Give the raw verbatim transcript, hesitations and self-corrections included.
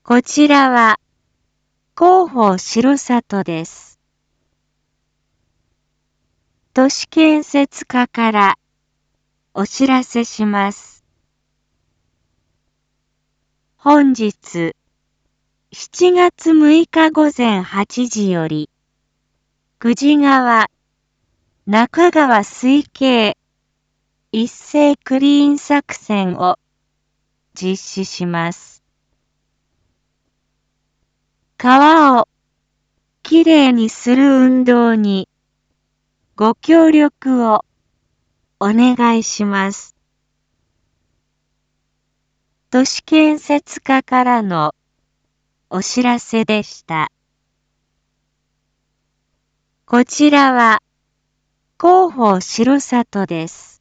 こちらは広報城里です。都市建設課からお知らせします。本日しちがつむいかごぜんはちじより久慈川、中川水系一斉クリーン作戦を実施します。川をきれいにする運動にご協力をお願いします。都市建設課からのお知らせでした。こちらは広報城里です。